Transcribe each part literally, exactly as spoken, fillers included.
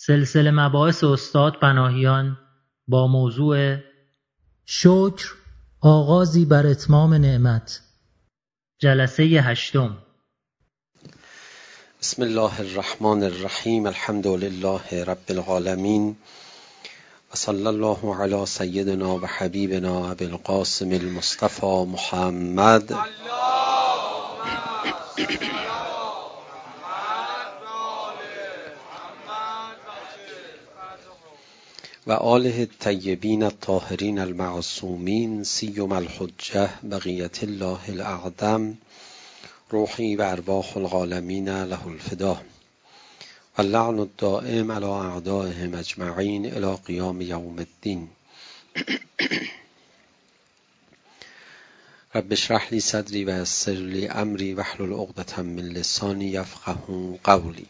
سلسله مباحث استاد پناهیان با موضوع شکر، آغازی بر اتمام نعمت، جلسه هشتم. بسم الله الرحمن الرحیم. الحمد لله رب العالمین و صلی الله علی سیدنا و حبیبنا ابی القاسم المصطفى محمد و آله الطیبین الطاهرین المعصومین سیم الحجة بقیت الله الاعظم روحی و ارواح العالمین له الفدا و اللعن الدائم علی اعدائهم اجمعین الی قیام یوم الدین. رب اشرح لی صدری و یسر لی امری واحلل عقدة من لسانی یفقهوا قولی.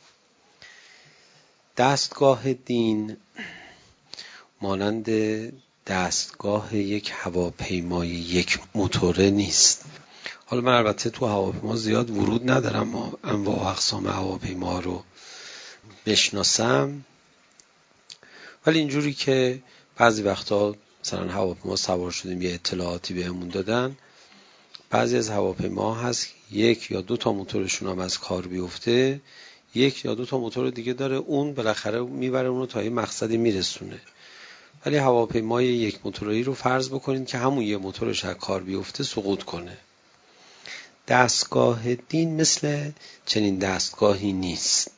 دستگاه دین مانند دستگاه یک هواپیمای یک موتوره نیست. حالا من البته تو هواپیما زیاد ورود ندارم، ما انواع و اقسام هواپیما رو بشناسم، ولی اینجوری که بعضی وقتا مثلا هواپیما سوار شدیم یه اطلاعاتی بهمون دادن، بعضی از هواپیما هست یک یا دو تا موتورشون هم از کار بیفته، یک یا دو تا موتور دیگه داره، اون بالاخره میبره اون رو تا یه مقصدی میرسونه. ولی هواپیمای یک موتوری رو فرض بکنید که همون یه موتورش از کار بیفته سقوط کنه. دستگاه دین مثل چنین دستگاهی نیست.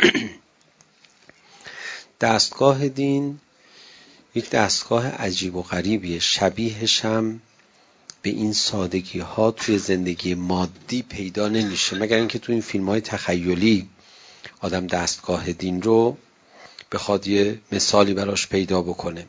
دستگاه دین یک دستگاه عجیب و غریبیه، شبیهش هم به این سادگی ها توی زندگی مادی پیدا نمیشه، مگر اینکه توی این فیلم های تخیلی آدم دستگاه دین رو بخواد یه مثالی براش پیدا بکنه.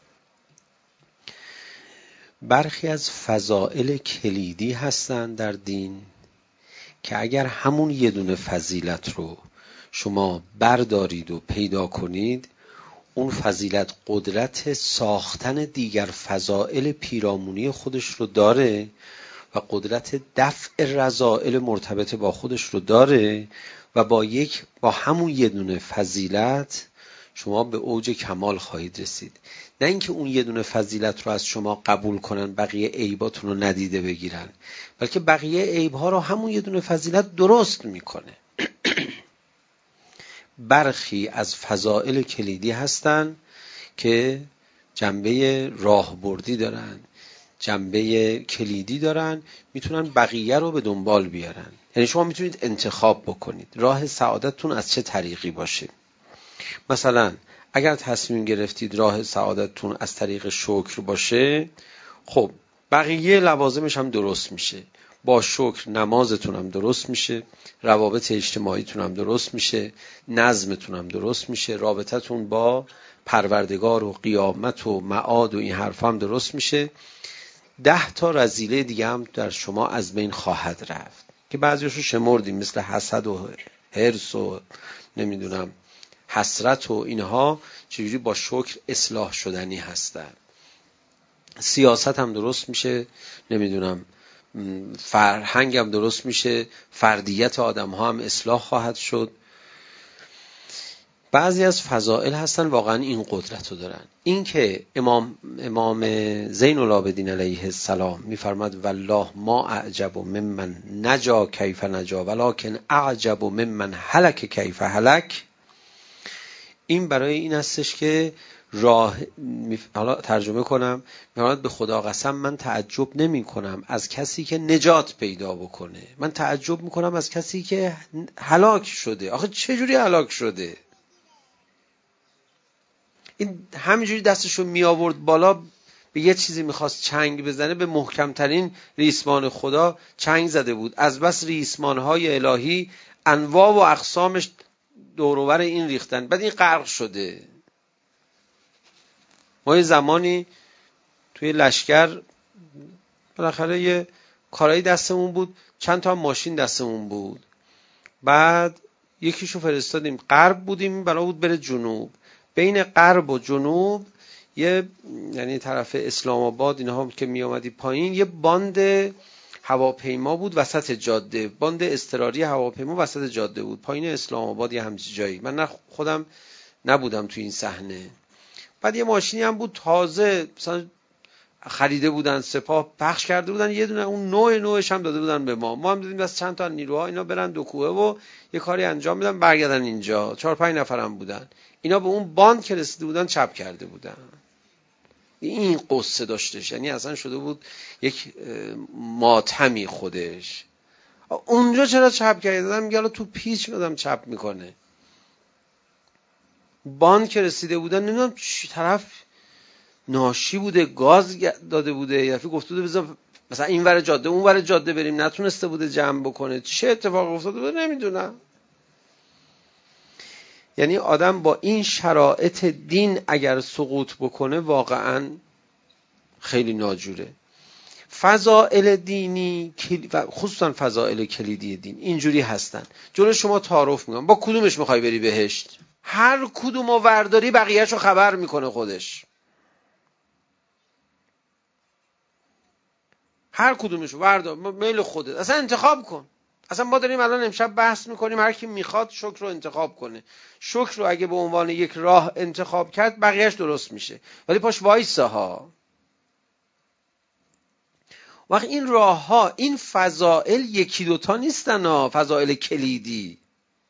برخی از فضائل کلیدی هستن در دین که اگر همون یه دونه فضیلت رو شما بردارید و پیدا کنید، اون فضیلت قدرت ساختن دیگر فضائل پیرامونی خودش رو داره و قدرت دفع رذائل مرتبط با خودش رو داره و با یک با همون یه دونه فضیلت شما به اوج کمال خواهید رسید. نه اینکه اون یه دونه فضیلت رو از شما قبول کنن بقیه عیباتون رو ندیده بگیرن، بلکه بقیه عیبها رو همون یه دونه فضیلت درست میکنه. برخی از فضائل کلیدی هستن که جنبه راهبردی دارن، جنبه کلیدی دارن، میتونن بقیه رو به دنبال بیارن. یعنی شما میتونید انتخاب بکنید راه سعادتتون از چه طریقی باشه. مثلا اگر تصمیم گرفتید راه سعادتتون از طریق شکر باشه، خب بقیه لوازمش هم درست میشه. با شکر نمازتون هم درست میشه، روابط اجتماعیتون هم درست میشه، نظمتون هم درست میشه، رابطتون با پروردگار و قیامت و معاد و این حرف هم درست میشه. ده تا رذیله دیگه هم در شما از بین خواهد رفت که بعضیشو شمردیم، مثل حسد و حرص و نمیدونم حسرت و اینها چجوری با شکر اصلاح شدنی هستن. سیاست هم درست میشه، نمیدونم فرهنگ هم درست میشه، فردیت آدم ها هم اصلاح خواهد شد. بعضی از فضائل هستن واقعا این قدرت رو دارن. این که امام امام زین العابدین علیه السلام میفرماد والله ما اعجب ممن نجا کیف نجا ولکن اعجب ممن هلک کیف هلک، این برای این هستش که راه، حالا ترجمه کنم، میگوید به خدا قسم من تعجب نمی کنم از کسی که نجات پیدا بکنه، من تعجب میکنم از کسی که هلاک شده. آخه چجوری هلاک شده؟ این همینجوری دستشو می آورد بالا، به یه چیزی میخواست چنگ بزنه، به محکمترین ریسمان خدا چنگ زده بود. از بس ریسمانهای الهی انواع و اقسامش دوروبر این ریختن، بعد این غرق شده. ما یه زمانی توی لشکر بالاخره یه کارایی دستمون بود، چند تا ماشین دستمون بود، بعد یکیشو فرستادیم غرب بودیم، بلا بود بره جنوب. بین غرب و جنوب یه یعنی طرف اسلام آباد اینها که می آمدی پایین، یه باند هواپیما بود وسط جاده، باند اضطراری هواپیما وسط جاده بود، پایین اسلام آباد یه همچین جایی. من نه خودم نبودم تو این صحنه. بعد یه ماشینی هم بود تازه مثلا خریده بودن، سپاه پخش کرده بودن، یه دونه اون نوع نوعش هم داده بودن به ما. ما هم دیدیم بس چند تا نیروها اینا برن دو کوه و یه کاری انجام بدن برگردن اینجا. چهار پنج نفرم بودن. اینا به اون باند که رسیده بودن چپ کرده بودن. این قصه داشتش، یعنی اصلا شده بود یک ماتمی خودش. اونجا چرا چپ کردن؟ میگه حالا تو پیچ بدم چپ میکنه. باند که رسیده بودن نمیدونم چی طرف ناشی بوده، گاز داده بوده، یا فکر گفته بوده بذار مثلا این ور جاده اون ور جاده بریم، نتونسته بوده جمع بکنه. چه اتفاق افتاده بوده نمیدونم. یعنی آدم با این شرایط دین اگر سقوط بکنه واقعا خیلی ناجوره. فضائل دینی خصوصا فضائل کلیدی دین اینجوری هستن، جلو شما تعارف میکنن با کدومش میخوای بری بهشت. هر کدومو ورداری بقیه‌شو خبر میکنه خودش، هر کدومشو وردار میل خودت، اصلا انتخاب کن. اصلا ما داریم الان امشب بحث میکنیم هر کی میخواد شکر رو انتخاب کنه. شکر رو اگه به عنوان یک راه انتخاب کرد بقیهش درست میشه، ولی پاش وایسا ها. وقت این راه ها، این فضائل یکی دوتا نیستن ها، فضائل کلیدی.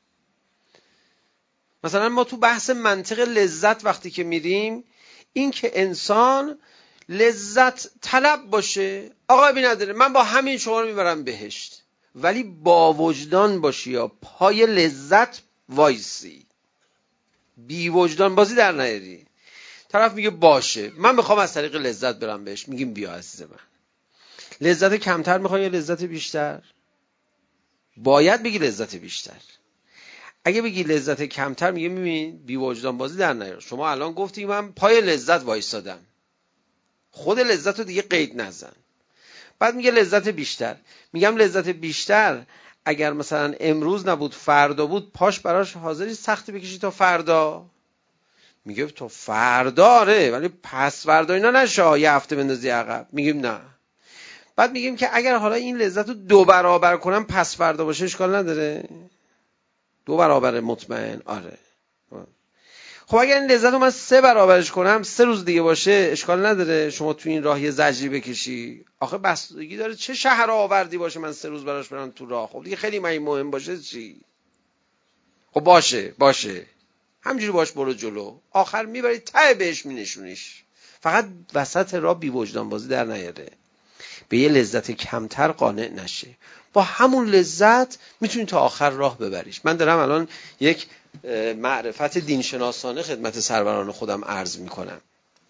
مثلا ما تو بحث منطق لذت وقتی که میریم، این که انسان لذت طلب باشه، آقا بی نداره من با همین شما رو میبرم بهشت، ولی با وجدان باشی یا پای لذت وایسی، بی وجدان بازی در نیاری. طرف میگه باشه من میخوام از طریق لذت برم بهشت، میگیم بیا عزیز من. لذت کمتر میخوای یا لذت بیشتر؟ باید بگی لذت بیشتر. اگه بگی لذت کمتر، میگه میبین بی وجدان بازی در نیار. شما الان گفتی من پای لذت وایسادم، خود لذت رو دیگه قید نزن. بعد میگه لذت بیشتر، میگم لذت بیشتر اگر مثلا امروز نبود فردا بود، پاش براش حاضری سختی بکشی تا فردا؟ میگه تو فردا آره، ولی پس فردا اینا نشه یه هفته بندازی عقب. میگیم نه. بعد میگیم که اگر حالا این لذت رو دو برابر کنم پس فردا باشه اشکال نداره؟ دو برابر مطمئن آره. خب اگر این لذت رو من سه برابرش کنم سه روز دیگه باشه اشکال نداره؟ شما تو این راه یه زجری بکشی؟ آخه بستگی داره چه شهر آوردی باشه من سه روز براش برم تو راه. خب دیگه خیلی مهم باشه چی؟ خب باشه باشه همجوری باش برو جلو، آخر میبری ته بهش مینشونیش. فقط وسط راه بی وجدان بازی در نیاره، به یه لذت کمتر قانع نشه. با همون لذت میتونی تا آخر راه ببریش. من دارم الان یک معرفت دینشناسانه خدمت سروران خودم عرض میکنم.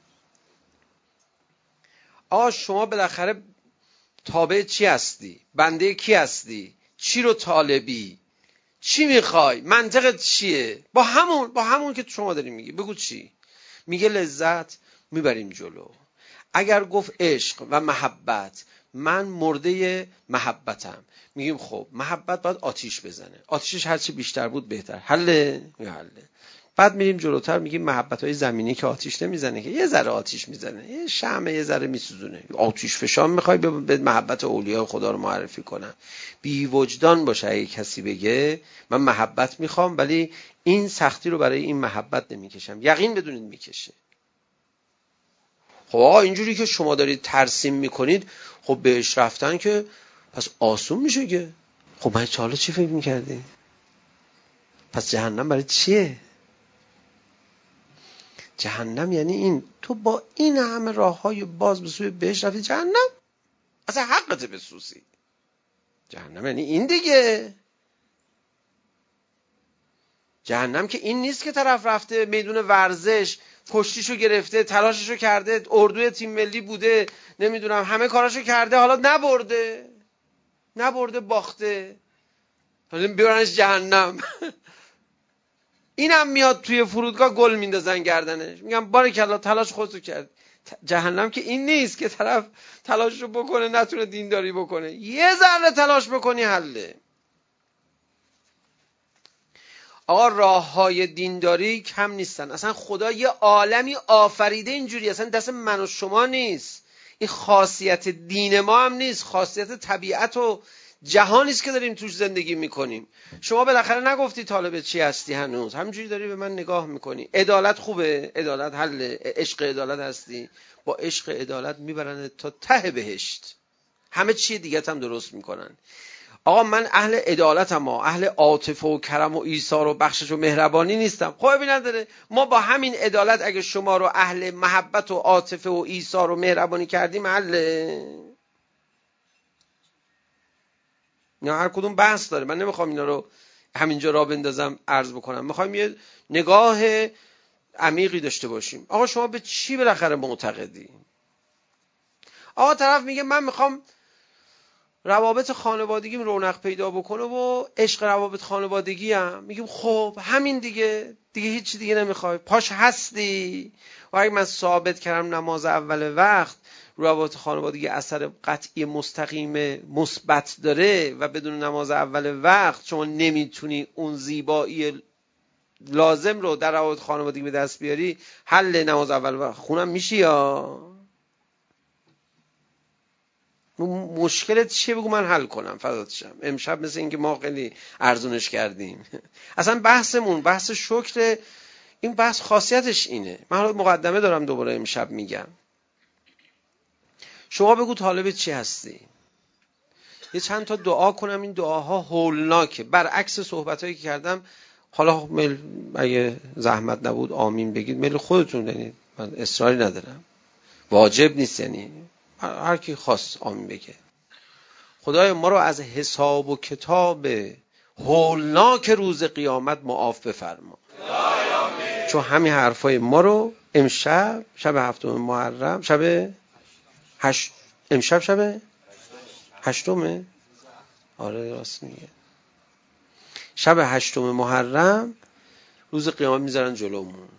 آقا شما بالاخره تابع چی هستی؟ بنده کی هستی؟ چی رو طالبی؟ چی میخوای؟ منطقت چیه؟ با همون با همون که شما داری میگی بگو چی؟ میگه لذت، میبریم جلو. اگر گفت عشق و محبت، من مرده محبتم، میگیم خب محبت باید آتیش بزنه، آتیشش هرچی بیشتر بود بهتر. حله؟ حله. بعد میریم جلوتر میگیم محبت های زمینی که آتیش نمیزنه، که یه ذره آتیش میزنه، یه شمع یه ذره میسوزونه. آتیش فشان میخوای به محبت اولیاء خدا رو معرفی کنم. بی وجدان باشه اگه کسی بگه من محبت میخوام ولی این سختی رو برای این محبت نمیکشم. یقین بدونید میکشه. خب آقا اینجوری که شما دارید ترسیم میکنید، خب بهش رفتن که پس آسون میشه که. خب من حالا چی فکر میکردی؟ پس جهنم برای چیه؟ جهنم یعنی این تو با این همه راه های باز به سوی بهش رفتی جهنم، اصلا حقته بسوزی. جهنم یعنی این دیگه. جهنم که این نیست که طرف رفته میدون ورزش کشتیشو گرفته تلاششو کرده اردوی تیم ملی بوده نمیدونم همه کاراشو کرده حالا نبرده نبرده باخته حالا بیارنش جهنم. اینم میاد توی فرودگاه گل میندازن گردنش، میگم بارکالله تلاش خودتو کرد. جهنم که این نیست که طرف تلاششو بکنه نتونه دینداری بکنه، یه ذره تلاش بکنی حله. آقا راه های دینداری کم نیستن، اصلا خدا یه عالمی آفریده اینجوری، اصلا دست من و شما نیست. این خاصیت دین ما هم نیست، خاصیت طبیعت و جهانی است که داریم توش زندگی میکنیم. شما بالاخره نگفتی طالب چی هستی هنوز، همینجوری داری به من نگاه میکنی. عدالت خوبه، عدالت حل، عشق عدالت هستی، با عشق عدالت میبرن تا ته بهشت، همه چی دیگه هم درست میکنن. آقا من اهل عدالتم، اهل عاطفه و کرم و ایثار و بخشش و مهربانی نیستم. خب ببین نداره، ما با همین عدالت اگه شما رو اهل محبت و عاطفه و ایثار و مهربانی کردیم، حله. نه هر کدوم بحث داره، من نمیخوام اینا رو همینجا را بندازم عرض بکنم، میخوایم یه نگاه عمیقی داشته باشیم. آقا شما به چی بالاخره معتقدی؟ آقا طرف میگه من میخوام روابط خانوادگیم رونق پیدا بکنه و عشق روابط خانوادگی هم. میگیم خب همین دیگه، دیگه هیچ دیگه نمیخوای، پاش هستی. و اگه من ثابت کردم نماز اول وقت روابط خانوادگی اثر قطعی مستقیم مثبت داره و بدون نماز اول وقت شما نمیتونی اون زیبایی لازم رو در روابط خانوادگی به دست بیاری، حل نماز اول وقت خونم میشی. یا مشکلت چیه بگو من حل کنم، فدات شم. امشب مثل اینکه ما خیلی ارزونش کردیم. اصلا بحثمون بحث شکر، این بحث خاصیتش اینه. من حالا مقدمه دارم دوباره امشب میگم. شما بگو طالب چی هستی، یه چند تا دعا کنم. این دعاها هولناکه، برعکس صحبتایی که کردم. حالا میل اگه زحمت نبود آمین بگید، میل خودتون، یعنی من اصراری ندارم، واجب نیست، یعنی هر کی خواست آمین بگه. خدای ما رو از حساب و کتاب هولناک روز قیامت معاف بفرما. چون همین حرفای ما رو امشب شب هفتم محرم، شب هشت، امشب شب هشتمه، آره راست میگه، شب هشتم محرم روز قیامت میذارن جلومون.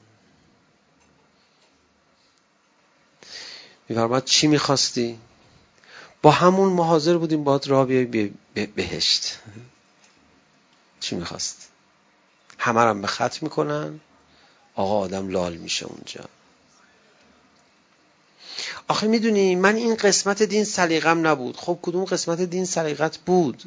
میفرماد چی میخواستی؟ با همون ما حاضر بودیم باهات راه بیای بهشت. چی میخواست؟ همه رو به خط میکنن، آقا آدم لال میشه اونجا. آخه میدونی من این قسمت دین سلیقم نبود. خب کدوم قسمت دین سلیقت بود؟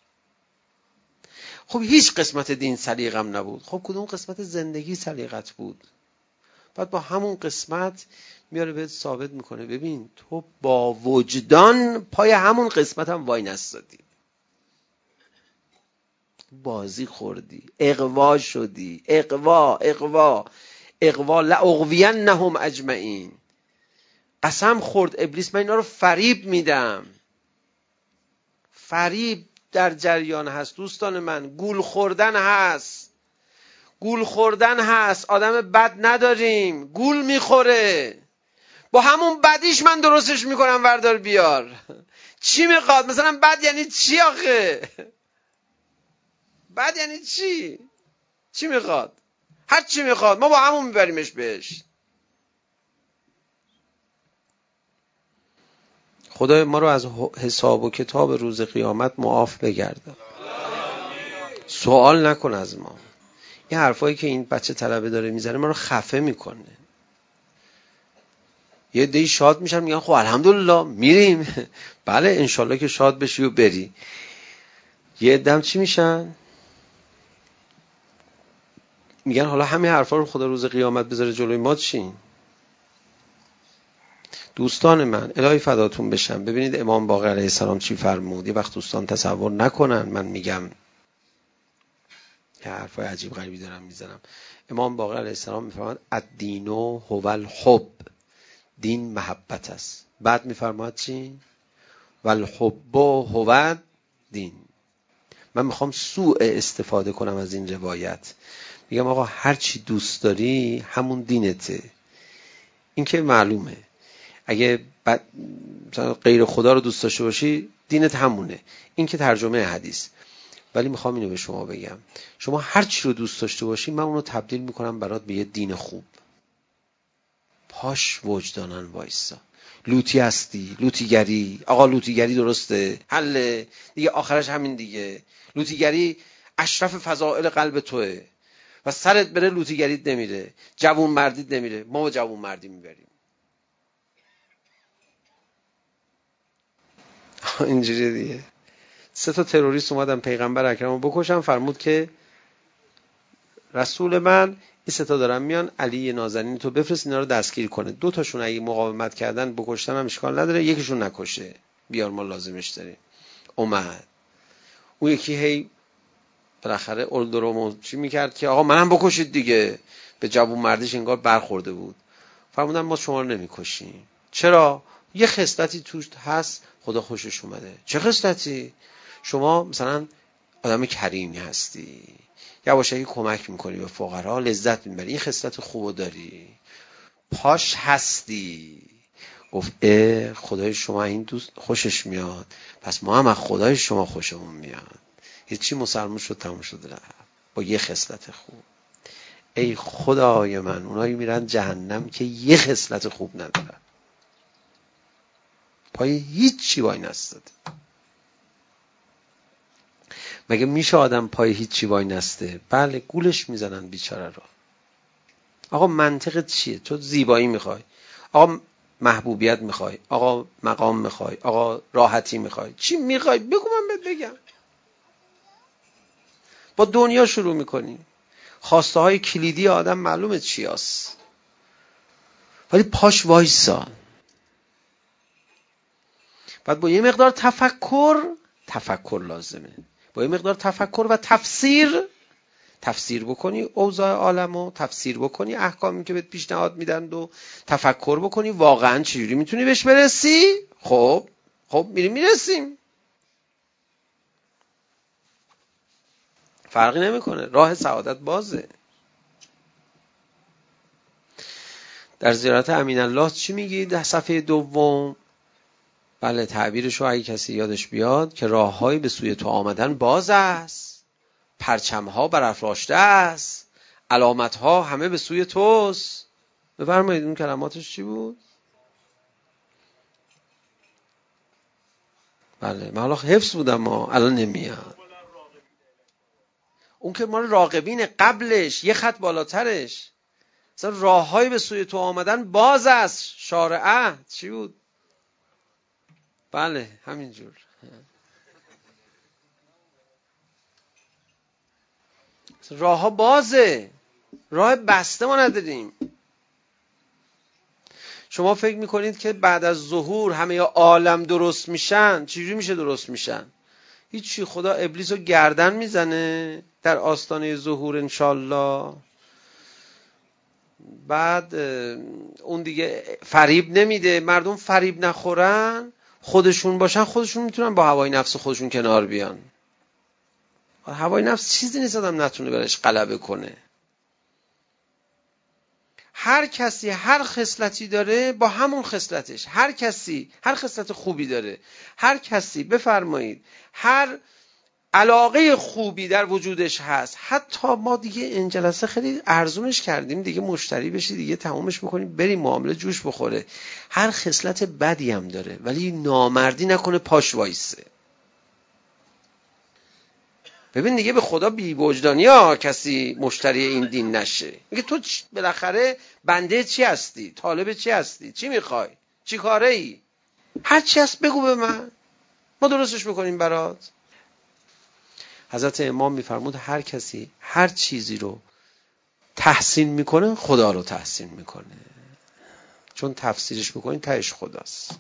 خب هیچ قسمت دین سلیقم نبود. خب کدوم قسمت زندگی سلیقت بود؟ بعد با همون قسمت میاره بهت ثابت میکنه ببین تو با وجدان پای همون قسمت هم وای نستادی، بازی خوردی، اغوا شدی، اغوا اغوا اغوا لاغوینهم اجمعین. قسم خورد ابلیس من اینا رو فریب میدم. فریب در جریان هست دوستان من، گول خوردن هست، گول خوردن هست. آدم بد نداریم، گول میخوره، با همون بدیش من درستش میکنم، وردار بیار. چی میخواد؟ مثلا بد یعنی چی آخه؟ بد یعنی چی؟ چی میخواد؟ هر چی میخواد ما با همون میبریمش بهش. خدای ما رو از حساب و کتاب روز قیامت معاف بگرده. سوال نکن از ما. این حرفایی که این بچه طلبه داره میزنه ما رو خفه میکنه. یه عده‌ای شاد میشن میگن خب الحمدلله میریم. بله انشالله که شاد بشی و بری. یه عده‌ام چی میشن؟ میگن حالا همین حرفا رو خدا روز قیامت بذاره جلوی ما چی؟ دوستان من الهی فداتون بشم. ببینید امام باقر علیه السلام چی فرمود. یه وقت دوستان تصور نکنن من میگم یه حرفای عجیب غریبی دارم میزنم. امام باقر علیه السلام میفرماد الدین هو الحب، دین محبت است. بعد میفرماد چی؟ والحب هو دین. من میخوام سوء استفاده کنم از این روایت، میگم آقا هر چی دوست داری همون دینته. این که معلومه، اگه غیر خدا رو دوست داشته باشی دینت همونه، این که ترجمه حدیث. ولی میخوام اینو به شما بگم، شما هر چی رو دوست داشته باشی من اونو تبدیل میکنم برات به یه دین خوب. پاش وجدانن وایسا. لوتی هستی، لوتیگری، آقا لوتیگری درسته، حله دیگه، آخرش همین دیگه. لوتیگری اشرف فضائل قلب توه و سرت بره لوتیگریت نمیره، جوون مردیت نمیره، ما با جوون مردی میبریم. اینجوری دیگه. سه تا تروریست اومدن پیغمبر اکرم رو بکشن، فرمود که رسول من این سه تا دارن میان، علی نازنین تو بفرست اینا رو دستگیر کنه، دو تاشون اگه مقاومت کردن بکشتن هم اشکال نداره، یکیشون نکشه، بیار ما لازمش داریم. اومد اون یکی هی بالاخره اولدرومو چی میکرد که آقا منم بکشید دیگه، به جوون مردیش انگار برخورده بود. فرمودن ما شما رو نمیکشیم. چرا؟ یه خصلتی توش هست خدا خوشش اومده. چه خصلتی؟ شما مثلا آدم کریمی هستی، یواشکی کمک میکنی به فقرا، لذت میبری، این خصلت خوبو داری، پاش هستی. گفت اه خدای شما این دوست خوشش میاد، پس ما هم از خدای شما خوشمون میاد. هیچی، مسلمان شد، تموم شد رفت با یه خصلت خوب. ای خدای من اونایی میرن جهنم که یه خصلت خوب ندارن، پای هیچی وای نستاده. مگه میشه آدم پای هیچی وای نسته؟ بله گولش میزنن بیچاره رو. آقا منطقت چیه؟ تو زیبایی میخوای، آقا محبوبیت میخوای، آقا مقام میخوای، آقا راحتی میخوای، چی میخوای بگو من بهت بگم. با دنیا شروع میکنی، خواسته های کلیدی آدم معلومه چی هست، ولی پاش وایسا. بعد با یه مقدار تفکر تفکر لازمه، با یه مقدار تفکر و تفسیر تفسیر بکنی اوضاع عالمو، تفسیر بکنی احکامی که بهت پیشنهاد میدن و تفکر بکنی واقعا چجوری میتونی بهش برسی. خب خب میریم میرسیم، فرقی نمیکنه، راه سعادت بازه. در زیارت امین الله چی میگی در صفحه دوم؟ بله تعبیرشو اگه کسی یادش بیاد که راههایی به سوی تو آمدن باز است، پرچمها برافراشته است، علامتها همه به سوی توست. بفرمایید اون کلماتش چی بود؟ بله من حالا حفظ بودم ما الان نمیاد. اون که مال راغبین، قبلش یه خط بالاترش مثلا راههایی به سوی تو آمدن باز است، شارعه چی بود؟ بله همینجور. راه ها بازه، راه بسته ما نداریم. شما فکر میکنید که بعد از ظهور همه عالم درست میشن؟ چجوری میشه درست میشن؟ هیچی، خدا ابلیس رو گردن میزنه در آستانه ظهور انشالله. بعد اون دیگه فریب نمیده، مردم فریب نخورن، خودشون باشن، خودشون میتونن با هوای نفس خودشون کنار بیان. هوای نفس چیزی نیست آدم نتونه برش غلبه کنه. هر کسی هر خصلتی داره با همون خصلتش، هر کسی هر خصلت خوبی داره، هر کسی بفرمایید هر علاقه خوبی در وجودش هست. حتی ما دیگه این جلسه خیلی ارزونش کردیم دیگه، مشتری بشی دیگه تمامش بکنیم بریم معامله جوش بخوره. هر خصلت بدی هم داره ولی نامردی نکنه، پاش وایسه. ببین دیگه به خدا بی وجدانی ها کسی مشتری این دین نشه. میگه تو بالاخره بنده چی هستی؟ طالب چی هستی؟ چی میخوای؟ چی کاره ای؟ هر چی هست بگو به من، ما درستش بکنیم برات. حضرت امام میفرمود هر کسی هر چیزی رو تحسین میکنه خدا رو تحسین میکنه، چون تفسیرش بکنین تهش خداست.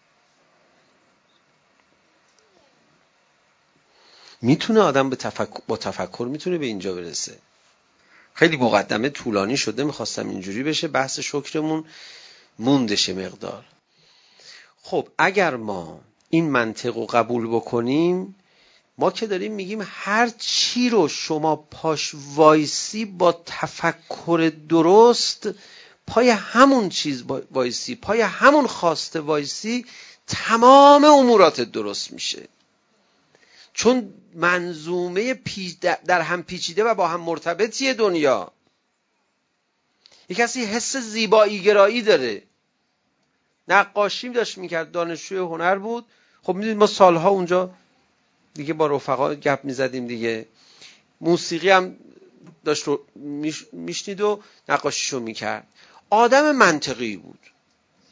میتونه آدم به تفکر با تفکر میتونه به اینجا برسه. خیلی مقدمه طولانی شده، میخواستم اینجوری بشه، بحث شکرمون موندشه مقدار. خب اگر ما این منطق رو قبول بکنیم، ما که داریم میگیم هر چی رو شما پاش وایسی با تفکر درست، پای همون چیز وایسی، پای همون خواسته وایسی، تمام امورات درست میشه. چون منظومه پی در هم پیچیده و با هم مرتبطیه دنیا. یک کسی حس زیبایی گرایی داره، نقاشی داشت میکرد، دانشجوی هنر بود. خب میدونید ما سالها اونجا دیگه با رفقا گپ میزدیم دیگه، موسیقی هم داشت رو میشنید و نقاشیشو میکرد. آدم منطقی بود،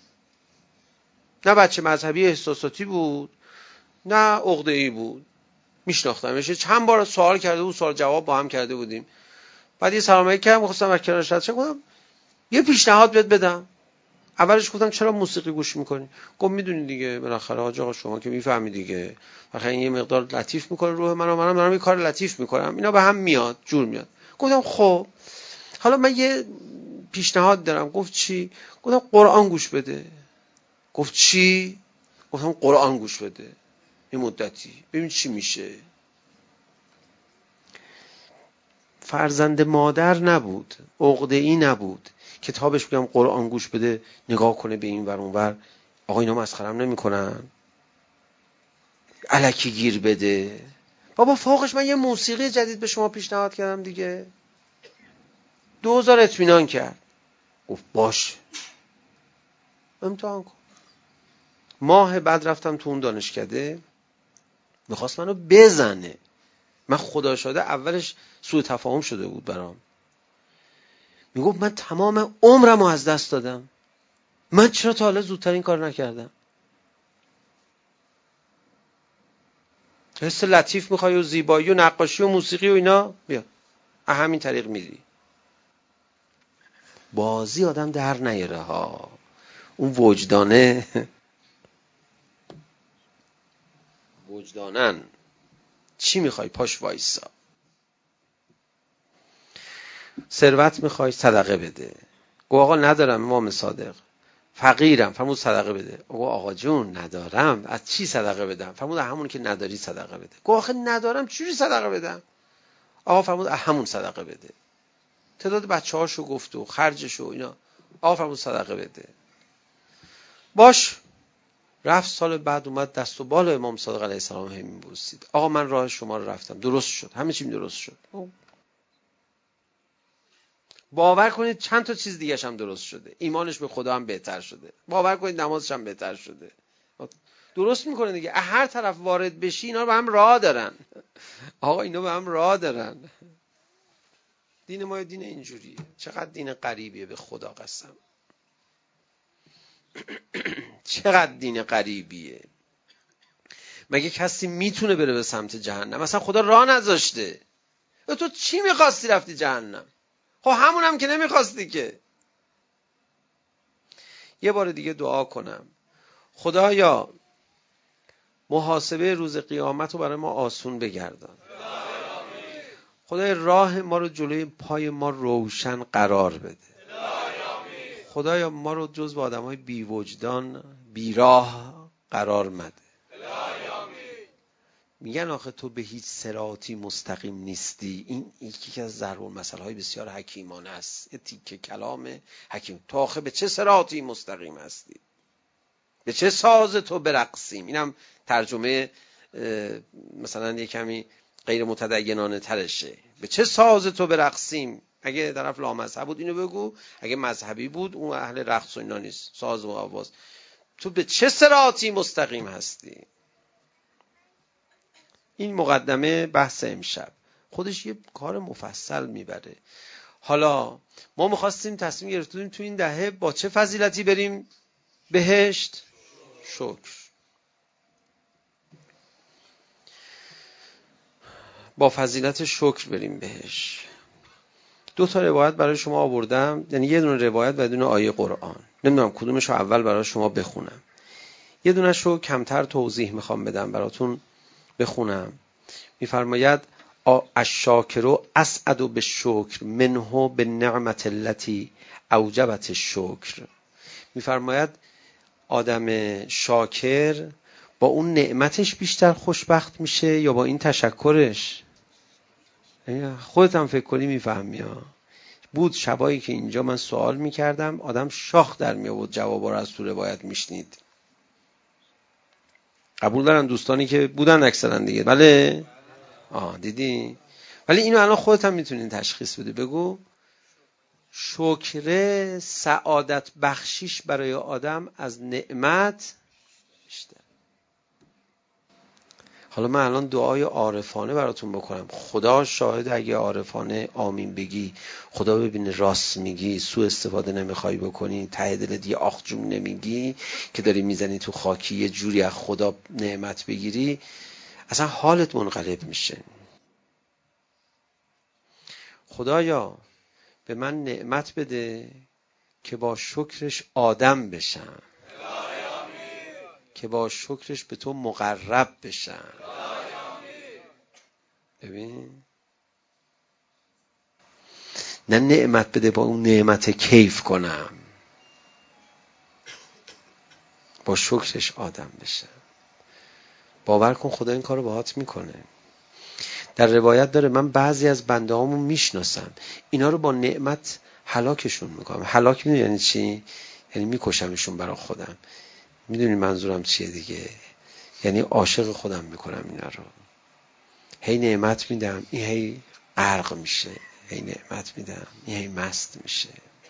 نه بچه مذهبی احساساتی بود، نه عقده‌ای بود. میشناختمش، چند بار سوال کرده بود، سوال جواب با هم کرده بودیم. بعد یه سلام علیک کردم، می‌خواستم از کنارش رد شم، گفتم یه پیشنهاد بهت بدم. اولش گفتم چرا موسیقی گوش میکنی؟ گفت میدونی دیگه بالاخره حاج آقا شما که میفهمی دیگه، آخه این یه مقدار لطیف میکنه روح منو، منم دارم یه کار لطیف میکنم، اینا به هم میاد، جور میاد. گفتم خب حالا من یه پیشنهاد دارم. گفت چی؟ گفتم قرآن گوش بده. گفت چی؟ گفتم قرآن گوش بده یه مدتی ببین چی میشه. فرزند مادر نبود، عقده‌ای نبود، کتابش بگم قرآن گوش بده نگاه کنه به این ور اون ور، آقا اینا مسخرم نمی‌کنن، الکی گیر بده. بابا فوقش من یه موسیقی جدید به شما پیشنهاد کردم دیگه. دوزار اطمینان کرد، گفت باش امتحان کن. ماه بعد رفتم تو اون دانشکده، میخواست منو بزنه. من خدا شده اولش سوء تفاهم شده بود برام، میگفت من تمام عمرمو از دست دادم، من چرا تا حالا زودتر این کار نکردم؟ حس لطیف میخوای و زیبایی و نقاشی و موسیقی و اینا، بیا همین طریق میری. بازی آدم در نیاره ها، اون وجدانه وجدانن. چی میخوای؟ پاش وایسا. ثروت میخوای؟ صدقه بده. گو آقا ندارم امام صادق، فقیرم. فرمود صدقه بده. گو آقا جون ندارم، از چی صدقه بدم؟ فرمود همون که نداری صدقه بده. گو آخه ندارم چجوری صدقه بدم؟ آقا فرمود همون صدقه بده. تعداد بچه‌هاشو گفت و خرجشو اینا. آقا فرمود صدقه بده. باش. رفت سال بعد اومد دست و بال امام صادق علیه السلام هم می‌بوسید. آقا من راه شما رو رفتم، درست شد، همه چیم درست شد. باور کنید چند تا چیز دیگه هم درست شده. ایمانش به خدا هم بهتر شده. باور کنید نمازش هم بهتر شده. درست میکنه دیگه. هر طرف وارد بشی اینا به هم راه دارن. آقا اینا به هم راه دارن. دین ما دین اینجوریه. چقدر دین غریبیه، به خدا قسم. چقدر دین غریبیه. مگه کسی میتونه بره به سمت جهنم؟ مثلا خدا راه نذاشته. تو چی میخواستی رفتی جهنم؟ خب همون هم که نمیخواستی که. یه بار دیگه دعا کنم، خدایا محاسبه روز قیامت رو برای ما آسون بگردان. خدای راه ما رو جلوی پای ما روشن قرار بده. خدایا ما رو جزو آدمای بی وجدان بی راه قرار مده. میگن آخه تو به هیچ صراطی مستقیم نیستی. این یکی از ضرب‌المثل های بسیار حکیمانه است. یه تیکه کلام حکیم. تو آخه به چه صراطی مستقیم هستی؟ به چه ساز تو برقصیم؟ اینم ترجمه مثلا یه کمی غیر متدینانه ترشه. به چه ساز تو برقصیم؟ اگه طرف لامذهب بود اینو بگو، اگه مذهبی بود اون اهل رقص و اینا نیست، ساز و آواز. تو به چه صراطی مستقیم هستی؟ این مقدمه بحث امشب خودش یه کار مفصل میبره. حالا ما میخواستیم تصمیم گرفتیم تو این دهه با چه فضیلتی بریم بهشت؟ شکر. با فضیلت شکر بریم بهشت. دو تا روایت برای شما آوردم، یعنی یه دونه روایت و یه دونه آیه قرآن. نمیدونم کدومش رو اول برای شما بخونم. یه دونش رو کمتر توضیح میخوام بدم براتون بخونم. میفرماید الشاکر اسعد بالشکر منه بالنعمة التي اوجبت الشکر. میفرماید آدم شاکر با اون نعمتش بیشتر خوشبخت میشه یا با این تشکرش؟ خودت هم فکر کنی میفهمی ها. بود شبایی که اینجا من سوال میکردم آدم شاخ در میآورد جوابا رو از تو روایت میشنید. قبول دارن دوستانی که بودن اکثرا دیگه؟ بله آه دیدی. ولی اینو الان خودت هم میتونین تشخیص بدی. بگو شکر سعادت بخشیش برای آدم از نعمت بیشتر. حالا من الان دعای عارفانه براتون بکنم. خدا شاهد اگه عارفانه آمین بگی، خدا ببینه راست میگی، سوء استفاده نمیخوای بکنی، ته دلت یه آخ جون نمیگی که داری میزنی تو خاکی، یه جوری از خدا نعمت بگیری، اصلا حالت منقلب میشه. خدایا به من نعمت بده که با شکرش آدم بشم، که با شکرش به تو مقرب بشم. ببین، نه نعمت بده با اون نعمت کیف کنم، با شکرش آدم بشم. باور کن خدا این کارو باهات میکنه. در روایت داره من بعضی از بنده هامو میشناسم، اینا رو با نعمت هلاکشون میکنم. هلاک میدونی یعنی چی؟ یعنی میکشمشون برای خودم. میدونی منظورم چیه دیگه؟ یعنی عاشق خودم میکنم اینا رو. هی نعمت میدم، این هی غرق میشه، هی نعمت میدم، این هی مست میشه،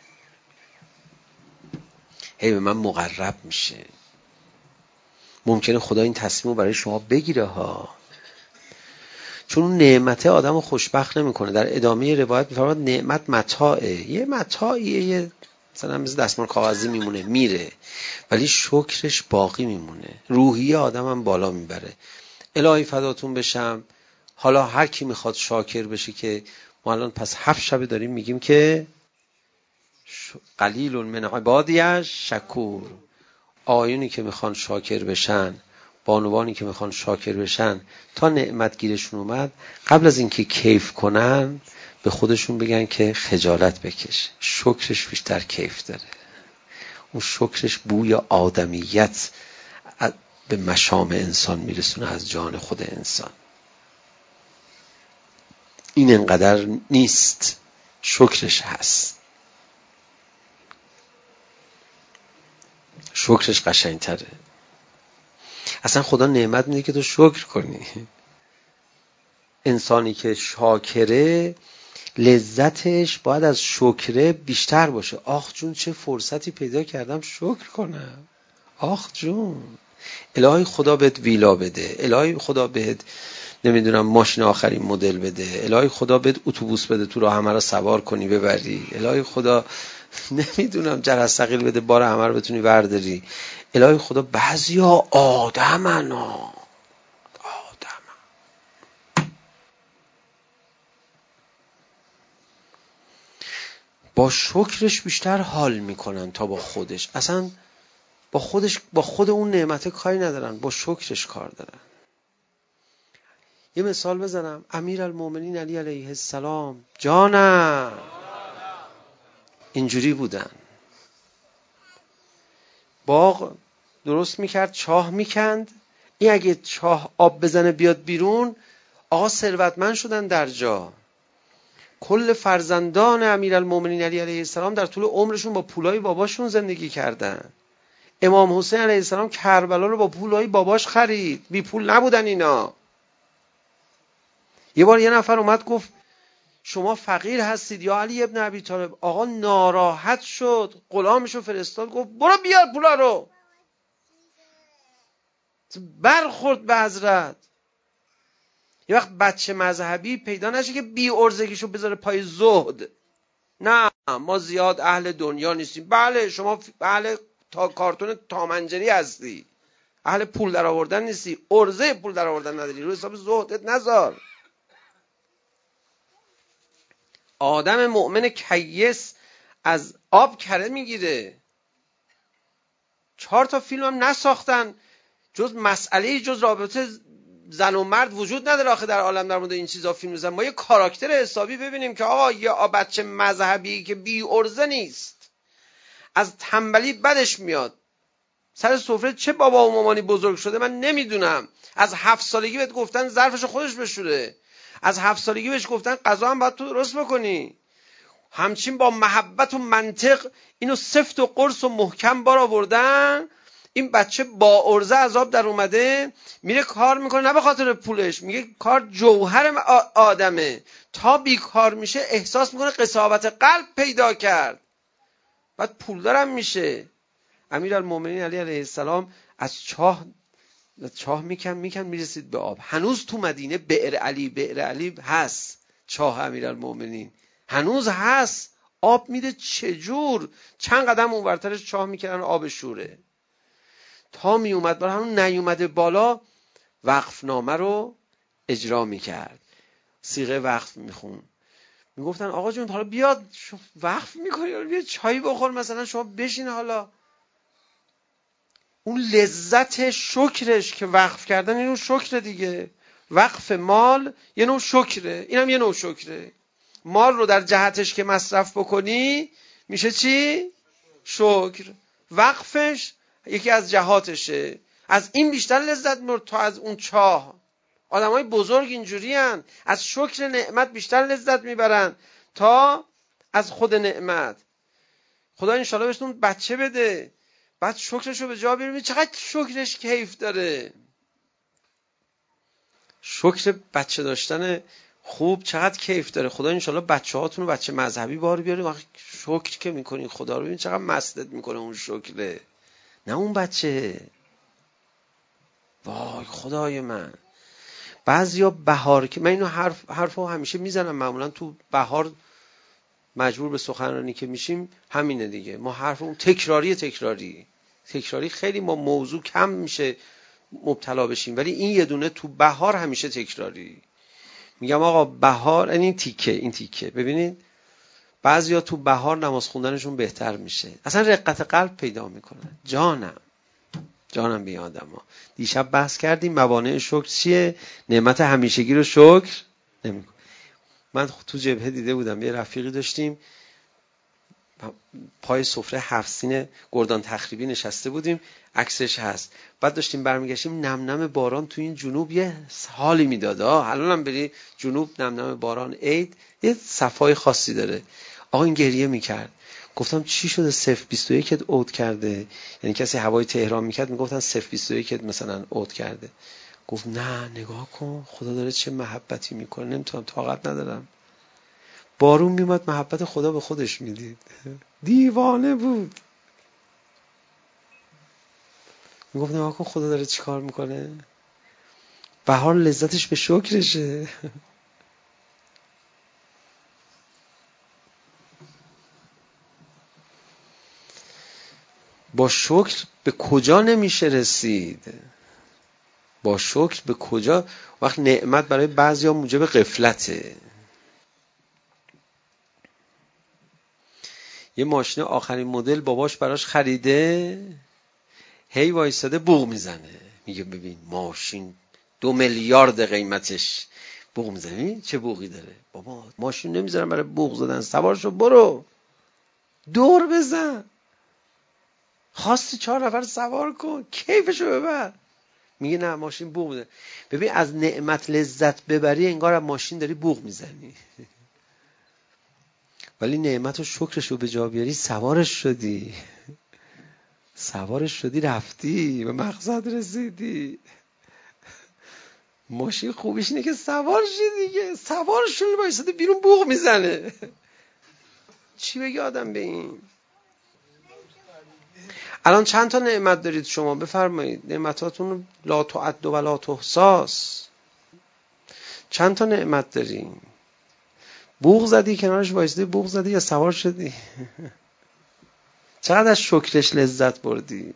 هی به من مقرب میشه. ممکنه خدا این تصمیم رو برای شما بگیره ها، چون اون نعمت آدم رو خوشبخت نمیکنه. در ادامه روایت میفرماد نعمت متاعه، یه متاعیه، یه مثلا مثل دستمال کاغذی میمونه میره، ولی شکرش باقی میمونه، روحیه آدم هم بالا میبره. الهی فداتون بشم. حالا هر کی میخواد شاکر بشه، که ما الان پس هفت شب داریم میگیم که قلیل من عبادی شکور. آیونی که میخوان شاکر بشن، بانوانی که میخوان شاکر بشن، تا نعمت گیرشون اومد، قبل از اینکه کیف کنن به خودشون بگن که خجالت بکش، شکرش بیشتر کیف داره. اون شکرش بوی آدمیت به مشام انسان میرسونه از جان خود انسان. این انقدر نیست، شکرش هست. شکرش قشنگتره. اصلا خدا نعمت میده که تو شکر کنی. انسانی که شاکره لذتش باید از شکره بیشتر باشه. آخ جون چه فرصتی پیدا کردم شکر کنم. آخ جون، الهی خدا بهت ویلا بده، الهی خدا بهت نمیدونم ماشین آخرین مدل بده، الهی خدا بهت اتوبوس بده تو راه همه رو سوار کنی ببری، الهی خدا نمیدونم جرس ثقیل بده بار همه رو بتونی برداری، الهی خدا. بعضیا آدمن ها، آدمن با شکرش بیشتر حال میکنن تا با خودش. اصلا با خودش با خود اون نعمت کاری ندارن، با شکرش کار دارن. یه مثال بزنم، امیرالمومنین علی علیه السلام جانم اینجوری بودن. باغ درست میکرد، چاه میکند، این اگه چاه آب بزنه بیاد بیرون، آقا ثروتمند شدن در جا. کل فرزندان امیرالمومنین علی علیه السلام در طول عمرشون با پولای باباشون زندگی کردن. امام حسین علیه السلام کربلا رو با پولای باباش خرید، بی پول نبودن اینا. یه بار یه نفر اومد گفت شما فقیر هستید یا علی ابن ابی طالب. آقا ناراحت شد، غلامشو فرستاد گفت برو بیار پولا رو. برخورد به حضرت. یه وقت بچه مذهبی پیدا نشه که بی ارزگیشو بذاره پای زهد. نه ما زیاد اهل دنیا نیستیم. بله شما اهل تا کارتون تامنجری هستی، اهل پول در آوردن نیستی، ارزه پول در آوردن نداری، رو حساب زهدت نذار. آدم مؤمن کیس از آب کره میگیره. چهار تا فیلم هم نساختن جز مسئله جز رابطه زن و مرد وجود نداره آخه در عالم در مورد این چیزا فیلم بزنن. ما یه کاراکتر حسابی ببینیم که آقا یه بچه مذهبی که بی ارزه نیست، از تنبلی بدش میاد، سر سفره چه بابا و مامانی بزرگ شده من نمیدونم، از هفت سالگی بهت گفتن ظرفشو خودش بشوره، از هفت سالگی بهش گفتن غذا هم باید تو درست بکنی، همچین با محبت و منطق اینو سفت و قرص و محکم بار آوردن. این بچه با ارزه عذاب در اومده میره کار میکنه، نه به خاطر پولش، میگه کار جوهر آدمه، تا بیکار میشه احساس میکنه قساوت قلب پیدا کرد، بعد پول دارم میشه. امیرالمومنین علی علیه السلام از چاه چاه میکن میکن میرسید به آب. هنوز تو مدینه بئر علی بئر علی هست، چاه امیرالمومنین هنوز هست، آب میده چجور، چند قدم اونورترش چاه میکردن آب شوره. تا میومد بالا، همون نیومده بالا وقف نامه رو اجرا میکرد، صیغه وقف میخون. میگفتن آقا جون حالا بیاد وقف میکنی، حالا بیا چای بخور مثلا، شما بشین. حالا اون لذت شکرش که وقف کردن، این نوع شکر دیگه. وقف مال یه نوع شکره، اینم یه نوع شکره. مال رو در جهتش که مصرف بکنی میشه چی؟ شکر. وقفش یکی از جهاتشه. از این بیشتر لذت میبرد تا از اون چاه. آدمای بزرگ اینجوری هن، از شکر نعمت بیشتر لذت میبرن تا از خود نعمت. خدا انشالله بهتون بچه بده، بعد شکرش رو به جا بیاریم. چقدر شکرش کیف داره. شکر بچه داشتن خوب چقدر کیف داره. خدا انشالله بچه هاتون رو بچه مذهبی بار بیاریم. وقتی شکر که میکنین خدا رو، ببین چقدر مستت میکنه اون شکره، نه اون بچه. وای خدای من. بعضیا بهار که من اینو حرف حرفو همیشه میزنم، معمولا تو بهار مجبور به سخنرانی که میشیم همینه دیگه. ما حرفمون تکراری تکراری تکراری خیلی ما موضوع کم میشه مبتلا بشیم، ولی این یه دونه تو بهار همیشه تکراری. میگم آقا بهار، این تیکه این تیکه ببینید، بعضیا تو بهار نماز خوندنشون بهتر میشه، اصلا رقت قلب پیدا میکنن. جانم جانم بی آدما. دیشب بحث کردیم موانع شکر چیه. نعمت همیشگی رو شکر نمیکن. من تو جبهه دیده بودم، یه رفیقی داشتیم پای سفره هفت سین گردان تخریبی نشسته بودیم، عکسش هست. بعد داشتیم برمیگشتیم، نم نم باران تو این جنوب یه حالی میداد. ها الانم بری جنوب، نم نم باران عید یه صفای خاصی داره. آقا این گریه میکرد. گفتم چی شده؟ صفر بیست و یک عود کرده؟ یعنی کسی هوای تهران میکرد میگفتن صفر بیست و یک مثلا عود کرده. گفت نه نگاه کن خدا داره چه محبتی میکنه، نمیتونم، طاقت ندارم. بارون میومد، محبت خدا به خودش میدید. دیوانه بود. میگفت نگاه کن خدا داره چی کار میکنه. بهار لذتش به شکرشه. با شکر به کجا نمیشه رسید؟ با شکر به کجا؟ وقت نعمت برای بعضیا موجب غفلته. یه ماشین آخرین مدل باباش براش خریده، هی وایساده بوق میزنه، میگه ببین ماشین دو میلیارد قیمتش، بوق میزنه. چه بوقی داره بابا؟ ماشین نمیذارم برای بوق زدن، سوار شو برو دور بزن، خواستی چهار نفر سوار کن، کیفشو ببر. میگه نه ماشین بوق میزنه. ببین از نعمت لذت ببری انگار از ماشین داری بوق میزنی. ولی نعمت و شکرش رو به جا بیاری، سوارش شدی سوارش شدی رفتی، به مقصد رسیدی. ماشین خوبیش اینه که سوار شی دیگه، سوار شدی وایساده بیرون بوق میزنه. چی بگی آدم به این؟ الان چند تا نعمت دارید شما؟ بفرمایید. نعمتاتون لا تعد و لا تحصی. چند تا نعمت داریم؟ بوق زدی کنارش وایسادی بوق زدی یا سوار شدی؟ چقدر از شکرش لذت بردی؟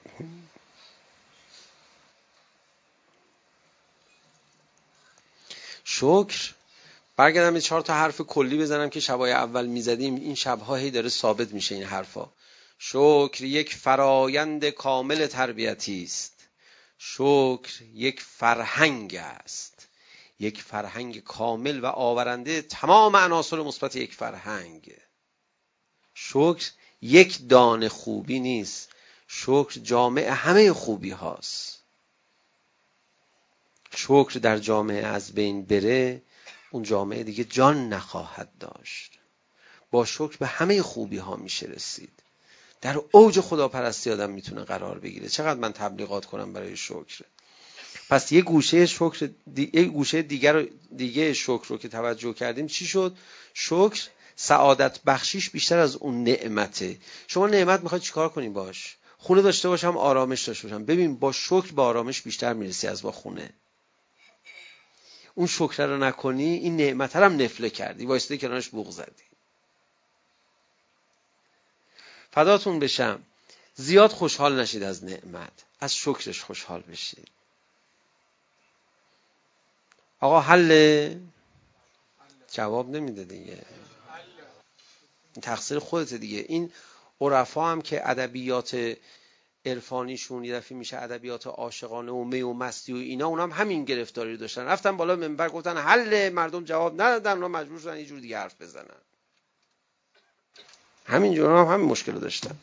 شکر، برگردم این چهار تا حرف کلی بزنم که شبای اول میزدیم، این شبها هی داره ثابت میشه این حرفا. شکر یک فرایند کامل تربیتی است. شکر یک فرهنگ است، یک فرهنگ کامل و آورنده تمام عناصر مثبت یک فرهنگ. شکر یک دانه خوبی نیست، شکر جامع همه خوبی هاست. شکر در جامعه از بین بره، اون جامعه دیگه جان نخواهد داشت. با شکر به همه خوبی ها میشه رسید. در اوج خداپرستی آدم میتونه قرار بگیره. چقدر من تبلیغات کنم برای شکر. پس یه گوشه شکر دی... یه گوشه دیگر دیگه شکر رو که توجه کردیم چی شد؟ شکر سعادت بخشیش بیشتر از اون نعمته. شما نعمت میخواد چیکار کنی باش؟ خونه داشته باشم، آرامش داشته باشم. ببین با شکر با آرامش بیشتر میرسی از با خونه. اون شکر رو نکنی، این نعمت رو هم نفله کردی، وایسادی کنارش بوق زدی. فداتون بشم. زیاد خوشحال نشید از نعمت، از شکرش خوشحال بشید. آقا حل جواب نمیده دیگه، تقصیر خودته دیگه. این عرفا هم که ادبیات عرفانیشون یه دفعه میشه ادبیات عاشقانه و می و مستی و اینا، اونم هم همین گرفتاری رو داشتن، رفتن بالا منبر گفتن حل، مردم جواب ندادن، اونا مجبور شدن یه جور دیگه حرف بزنن. همین جور هم همین مشکل رو داشتن.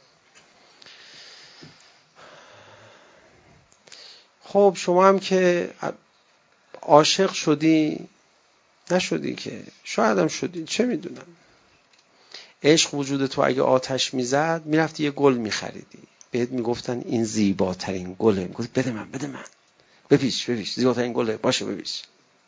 خب شما هم که عاشق شدی نشدی که، شاید هم شدی، چه میدونم. عشق وجود تو اگه آتش میزد میرفتی یه گل میخریدی، بهت میگفتن این زیباترین گله، میگفت بده من بده من بپیچ بپیچ زیباترین گله باشه بپیچ.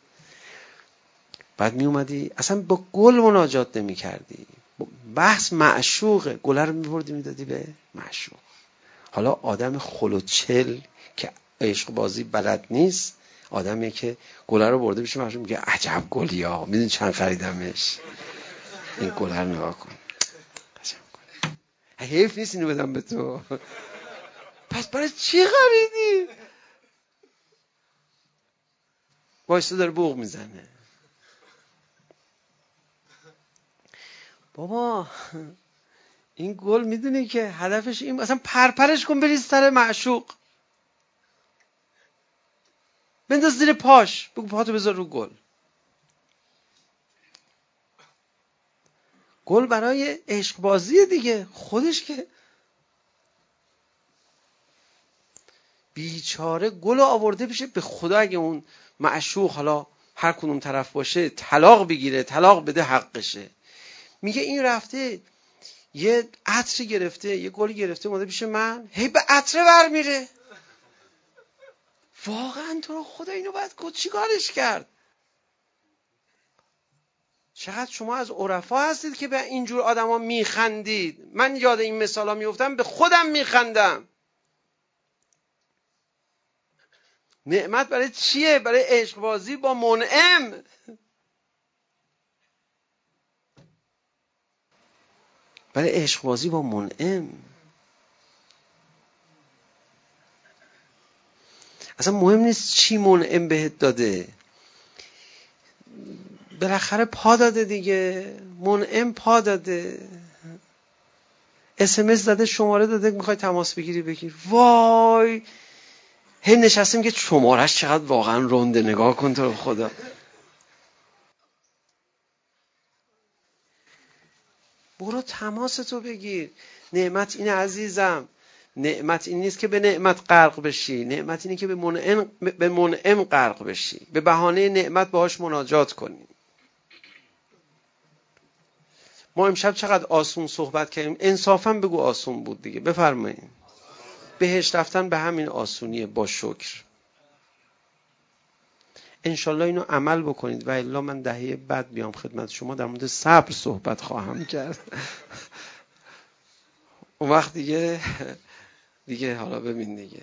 بعد میومدی اصلا با گل مناجات نمی کردی، بحث معشوقه، گله رو میبردی میدادی به معشوق. حالا آدم خلوچل که عشق بازی بلد نیست، آدمی که گله رو برده بشه معشوق، میگه عجب گلی ها، میدونی چند خریدمش، این گله رو نگاه کن، حیف نیست اینو بدم به تو. پس برای چی خریدی؟ وایسته داره بوق میزنه. بابا این گل میدونی که هدفش این، اصلا پرپرش کن بریز سر معشوق، بنداز زیر پاش، بگو پاتو بذار رو گل. گل برای عشق بازیه دیگه، خودش که بیچاره گل آورده بشه. به خدا اگه اون معشوق حالا هر کدوم طرف باشه طلاق بگیره، طلاق بده حقشه. میگه این رفته یه عطری گرفته، یه گلی گرفته اومده پیش من، هی به عطره برمیره. واقعا تو رو خدا اینو باید گفت چی کارش کرد؟ چقدر شما از عرفا هستید که به اینجور آدما میخندید. من یاد این مثالا میافتم به خودم میخندم. نعمت برای چیه؟ برای عشق بازی با منعم. برای عشق بازی با منعم. اصلا مهم نیست چی منعم بهت داده، بالاخره پا داده دیگه، منعم پا داده، اس ام اس داده، شماره داده، میخوای تماس بگیری بگیر. وای هی نشستیم که شمارهش چقدر واقعا رنده، نگاه کن تو رو خدا. برو تماس تو بگیر. نعمت اینه عزیزم، نعمت این نیست که به نعمت غرق بشی، نعمت اینه که به منعم به منعم غرق بشی، به بهانه نعمت باهاش مناجات کنی. ما امشب چقدر آسون صحبت کردیم، انصافا بگو آسون بود دیگه. بفرمایید. بهش رفتن به همین آسونیه، با شکر. انشالله اینو عمل بکنید و الا من دهه بعد بیام خدمت شما در مورد صبر صحبت خواهم کرد. اون وقت دیگه دیگه حالا ببین دیگه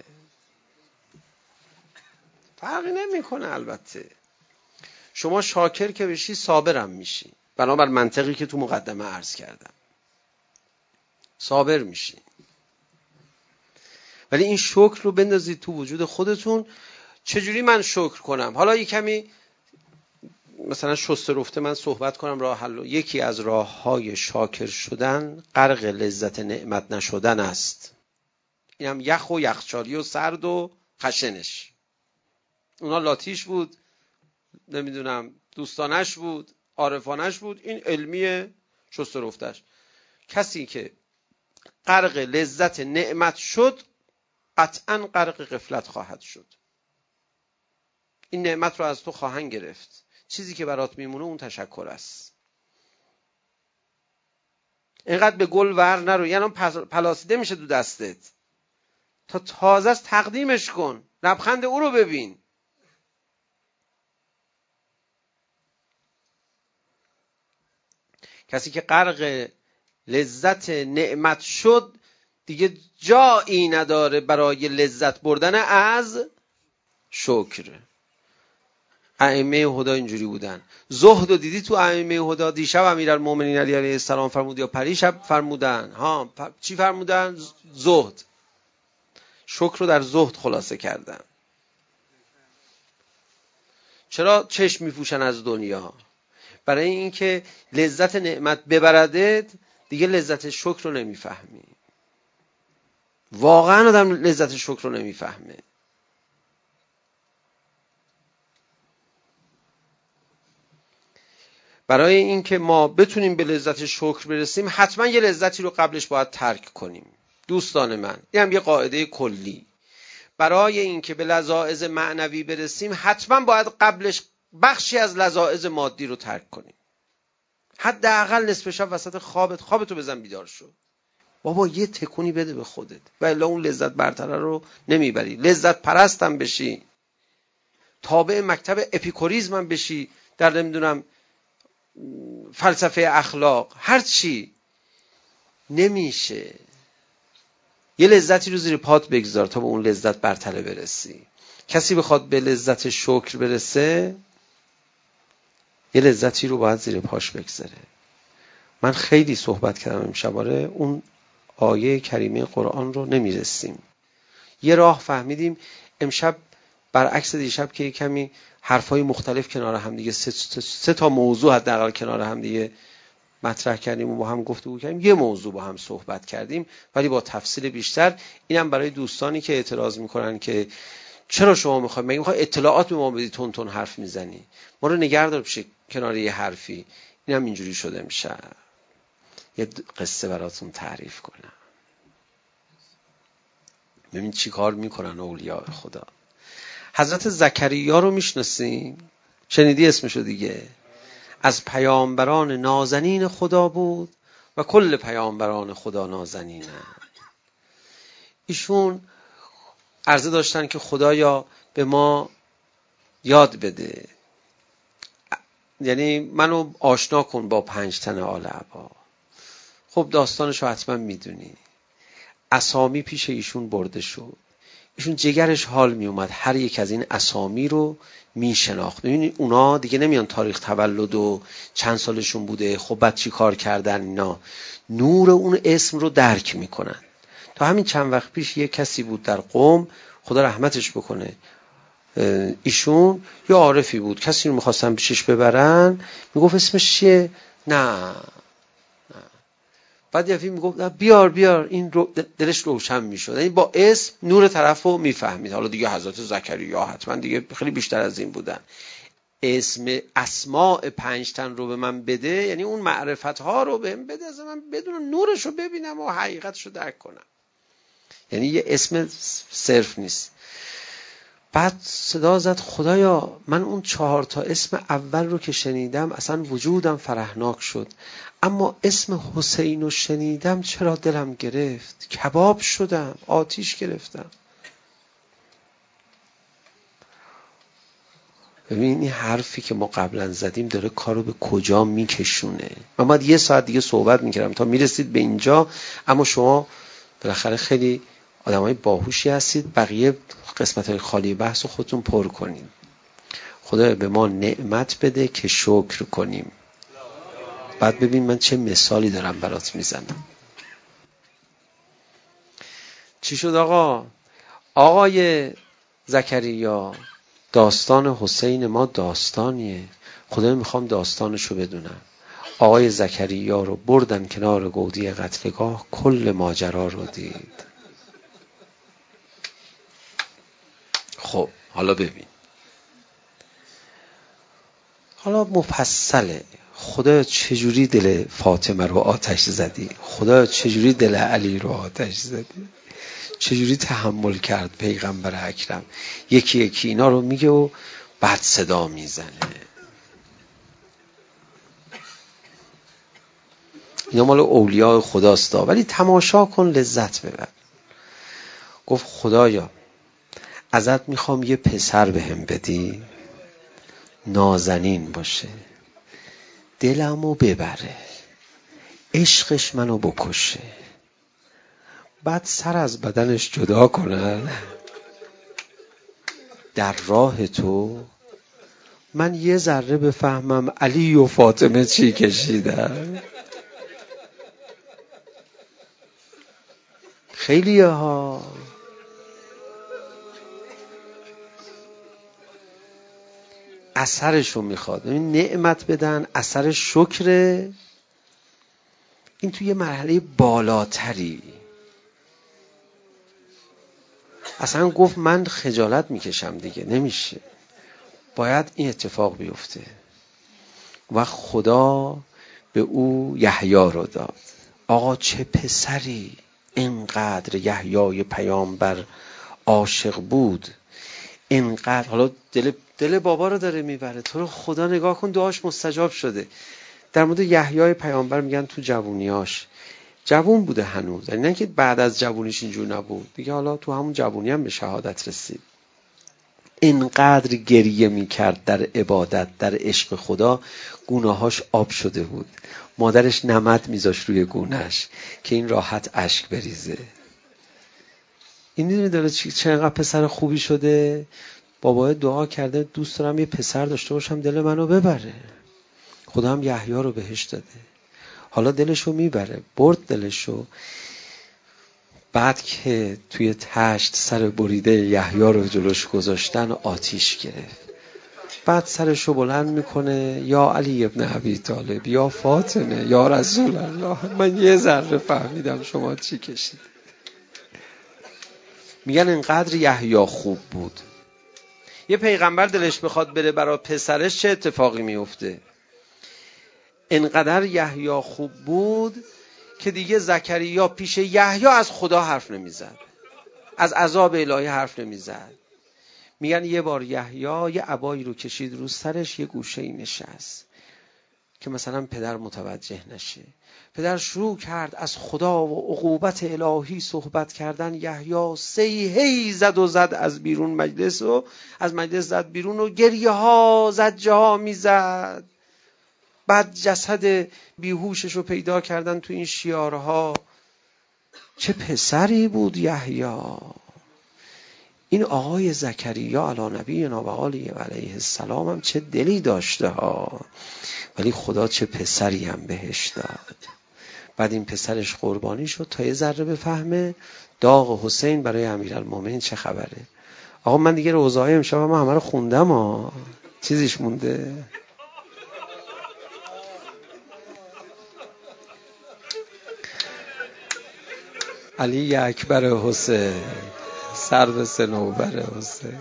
فرقی نمیکنه. البته شما شاکر که بشی صابرم میشی، بنابر منطقی که تو مقدمه عرض کردم صابر میشی. ولی این شکر رو بندازید تو وجود خودتون. چجوری من شکر کنم؟ حالا یک کمی مثلا شسته رفته من صحبت کنم راه حل. یکی از راه‌های شاکر شدن غرق لذت نعمت نشدن است. اینم یخ و یخچالی و سرد و خشنش. اونا لاتیش بود، نمیدونم دوستانش بود، عارفانش بود، این علمی شسته رفتش. کسی که غرق لذت نعمت شد قطعاً غرق غفلت خواهد شد. این نعمت رو از تو خواهند گرفت. چیزی که برات میمونه اون تشکر است. اینقدر به گل ور نرو، یعنی پلاسیده میشه تو دستت، تا تازه است تقدیمش کن، لبخند او رو ببین. کسی که غرق لذت نعمت شد دیگه جایی نداره برای لذت بردن از شکر. ائمه هدا اینجوری بودن. زهد رو دیدی تو ائمه هدا؟ دیشب امیرالمومنین علی علیه السلام فرمود یا پریشب فرمودن؟ ها چی فرمودن؟ زهد. شکر رو در زهد خلاصه کردن. چرا چشم میپوشن از دنیا؟ برای اینکه لذت نعمت ببردت دیگه لذت شکر رو نمیفهمی. واقعا آدم لذت شکر رو نمیفهمه. برای اینکه ما بتونیم به لذت شکر برسیم حتما یه لذتی رو قبلش باید ترک کنیم. دوستان من، این هم یه قاعده کلی. برای اینکه به لذاذ معنوی برسیم حتما باید قبلش بخشی از لذاذ مادی رو ترک کنیم. حداقل نصف شب وسط خوابت خوابتو بزن بیدار شو. بابا یه تکونی بده به خودت و الا اون لذت برتره رو نمیبری. لذت پرستم بشی، تابع مکتب اپیکوریزم هم بشی، در نمیدونم فلسفه اخلاق، هر چی، نمیشه. یه لذتی رو زیر پات بگذار تا به اون لذت برتره برسی. کسی بخواد به لذت شکر برسه یه لذتی رو باید زیر پاش بگذاره. من خیلی صحبت کردم امشباره، اون آیه کریمه قرآن رو نمیرسیم. یه راه فهمیدیم امشب، برعکس دیشب که کمی حرفای مختلف کنار هم دیگه، سه, سه, سه تا موضوع حداقل کنار هم دیگه مطرح کردیم و با هم گفتگو کردیم. یه موضوع با هم صحبت کردیم ولی با تفصیل بیشتر. اینم برای دوستانی که اعتراض میکنن که چرا شما میخواید، مگه میخوای اطلاعات به ما بدی، تون تون حرف میزنی، ما رو نگه دار بشه کنار یه حرفی. اینم اینجوری شده میشه. یه قصه براتون تعریف کنم ببین چی کار میکنن اولیاء خدا. حضرت زکریا رو میشناسین؟ شنیدی اسمشو دیگه؟ از پیامبران نازنین خدا بود و کل پیامبران خدا نازنینن. ایشون عرضه داشتن که خدایا به ما یاد بده، یعنی منو آشنا کن با پنج تن آل عبا. خب داستانشو حتما میدونی. اسامی پیش ایشون برده شد. ایشون جگرش حال می اومد هر یک از این اسامی رو می شناخت. ببینید اونا دیگه نمیان تاریخ تولد و چند سالشون بوده، خب بعد چی کار کردن، اینا نور اون اسم رو درک میکنن. تا همین چند وقت پیش یه کسی بود در قم، خدا رحمتش بکنه، ایشون یه عارفی بود، کسی رو میخواستن پیشش ببرن، میگفت اسمش چیه؟ نه بعد یه میگفت بیار بیار، این رو دلش روشن میشد، یعنی با اسم نور طرفو میفهمید. حالا دیگه حضرت زکریا حتما دیگه خیلی بیشتر از این بودن. اسم اسماء پنج تن رو به من بده، یعنی اون معرفت ها رو بهم بده، از من بدون نورش رو ببینم و حقیقتش رو درک کنم. یعنی یه اسم صرف نیست. بعد صدا زد خدایا من اون چهار تا اسم اول رو که شنیدم اصلا وجودم فرحناک شد، اما اسم حسین رو شنیدم چرا دلم گرفت، کباب شدم، آتیش گرفتم. ببین این حرفی که ما قبلا زدیم داره کارو به کجا میکشونه. من باید یه ساعت دیگه صحبت میکردم تا میرسید به اینجا، اما شما بالاخره خیلی آدمای باهوشی هستید، بقیه قسمت‌های خالی بحث رو خودتون پر کنین. خدا به ما نعمت بده که شکر کنیم. بعد ببین من چه مثالی دارم برات میزنم. چی شد آقا؟ آقای زکریا، داستان حسین ما داستانیه، خدا میخوام داستانشو بدونم. آقای زکریا رو بردن کنار گودی قتلگاه، کل ماجرا رو دید. خب حالا ببین، حالا مفصله. خدا چجوری دل فاطمه رو آتش زدی، خدا چجوری دل علی رو آتش زدی، چجوری تحمل کرد پیغمبر اکرم. یکی یکی اینا رو میگه و بعد صدا میزنه. اینا مال اولیاء خداست، ولی تماشا کن لذت ببر. گفت خدایا ازت میخوام یه پسر بهم بدی، نازنین باشه، دلمو ببره، عشقش منو بکشه، بعد سر از بدنش جدا کنن، در راه تو من یه ذره بفهمم علی و فاطمه چی کشیدن. خیلی ها اثرشو میخواد. این نعمت بدن اثر شکره، این توی مرحله بالاتری. اصلا گفت من خجالت میکشم دیگه، نمیشه، باید این اتفاق بیفته. و خدا به او یحیی رو داد. آقا چه پسری، اینقدر یحیی پیامبر عاشق بود، اینقدر. حالا دل دل بابا رو داره میبره. تو رو خدا نگاه کن، دعاش مستجاب شده. در مورد یحیی پیامبر میگن تو جوونیاش، جوون بوده هنوز، یعنی نه که بعد از جوونیش اینجور نبود دیگه، حالا تو همون جوونی هم به شهادت رسید. اینقدر گریه میکرد در عبادت، در عشق خدا، گونه‌هاش آب شده بود. مادرش نمد میذاشت روی گونهش که این راحت اشک بریزه. این میدونی داره چه اینقدر پسر خوبی شده. بابای دعا کرده دوست دارم یه پسر داشته باشم دل منو ببره. خدا هم یحیی رو بهش داده. حالا دلشو میبره، برد دلشو. بعد که توی تشت سر بریده یحیی رو جلوش گذاشتن، آتیش گرفت. بعد سرشو بلند میکنه، یا علی ابن ابی طالب، یا فاطمه، یا رسول الله، من یه ذره فهمیدم شما چی کشید. میگن اینقدر یحیی خوب بود. یه پیغمبر دلش بخواد بره برای پسرش چه اتفاقی میفته؟ اینقدر یحیی خوب بود که دیگه زکریا پیش یحیی از خدا حرف نمیزد، از عذاب الهی حرف نمیزد. میگن یه بار یحیی یه عبایی رو کشید رو سرش، یه گوشه‌ای نشست که مثلا پدر متوجه نشه. پدر شروع کرد از خدا و عقوبت الهی صحبت کردن. یحیی صیحه‌ای زد و زد از بیرون مجلس، و از مجلس زد بیرون و گریه ها زجه ها میزد. بعد جسد بیهوشش رو پیدا کردن تو این شیارها. چه پسری بود یحیی. این آقای زکریا علی نبینا و آله و علیه السلام هم چه دلی داشته ها، ولی خدا چه پسری هم بهش داد. بعد این پسرش قربانی شد تا یه ذره بفهمه داغ حسین برای امیرالمومنین چه خبره. آقا من دیگه روزهای امشب هم همه رو خوندم ها، چیزیش مونده؟ علی اکبر حسین، سر به صنوبر حسین،